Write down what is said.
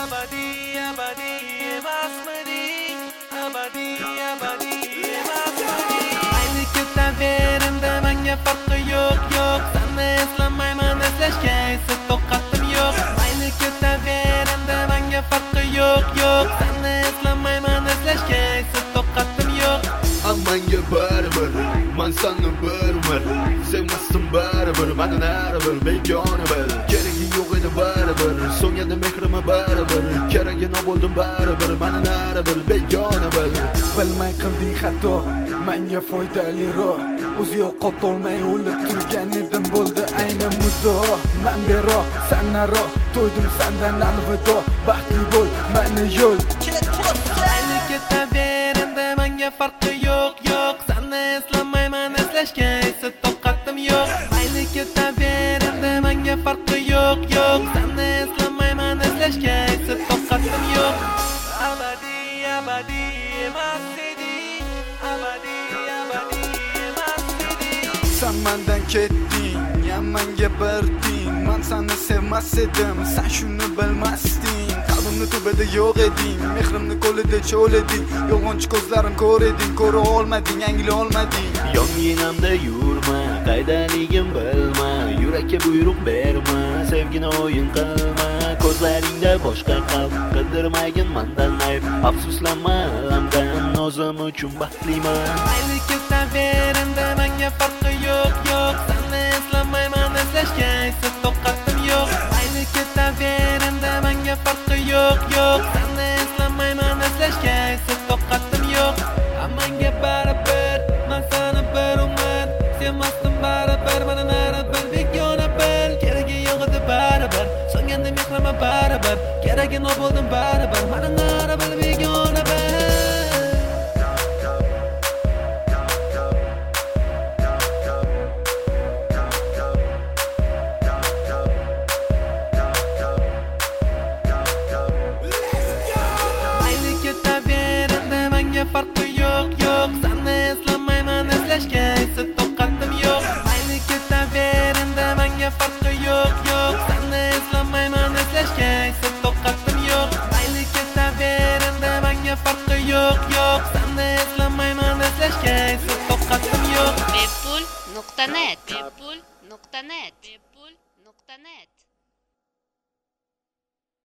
Abadi, abadi emasmidi, abadi, abadi emasmidi. Aynı ketaverimde menga farqi yo'q. Seni eslamayman, eslashga esa toqatim yo'q. Aynı ketaverimde menga farqi yo'q. Seni eslamayman, eslashga esa toqatim yo'q. Ammanga baribir, men seni bilmir. Sevmasdim baribir, meni naribir, begona bil. Keragi yo'q edi baribir, so'ngadi mehrimni baribir. Keragini bo'ldim baribir, meni naribir, begona bil. Bilmay qilding xato, menga foydaliroq. O'zi yo'qotolmay o'lib turgan edim, bo'ldi aynan muddao. Men bero, sen naro, to'ydim sendan alvido. Baxtli bo'l, meni yo'l. Aynı ketaverimde menga farqi yo'q. Seni eslamayman, eslashga esa toqatim yo'q. Aynı ketaverimde menga farqi yo'q. Seni eslamayman, eslashga esa toqatim yo'q. Abadi, abadi emasmidi, abadi, abadi emasmidi. Sen mendan ketding, menga berding. Men seni sevmas edim, sen shuni bilmasding. Qalbimni tubada yo'q eding, mehrimni qo'lida cho'l eding. Yolg'onchi ko'zlarim ko'r eding, ko'ra olmading, angla olmading. Yonginamda yurma, qaydaligim bilma. Yurakka buyruq berma, sevgini o'yin qilma. Ko'zlaringda boshqa qalb, qidirmagin mendan ayb. Afsuslanma alamdan, o'zim uchun baxtliman. Aynı ketaverimde menga farqi yo'q. Seni eslamayman, eslashga esa toqatim yo'q. Aynı ketaverimde menga farqi yo'q. Seni eslamayman, eslashga esa toqatim yo'q. Menga baribir, men seni bir umr sevmasdim baribir, meni naribir, begona bil. Keragi yo'q edi baribir, so'ngandi mehrima baribir. Keragini bo'ldim baribir, meni naribir, begona bil. Farqi yo'q. Seni eslamayman, eslashga esa toqatim yo'q. Aynı ketaverimde menga farqi yo'q. Seni eslamayman, eslashga esa toqatim yo'q. Aynı ketaverimde menga farqi yo'q. Seni eslamayman, eslashga esa toqatim yo'q. Bepul.net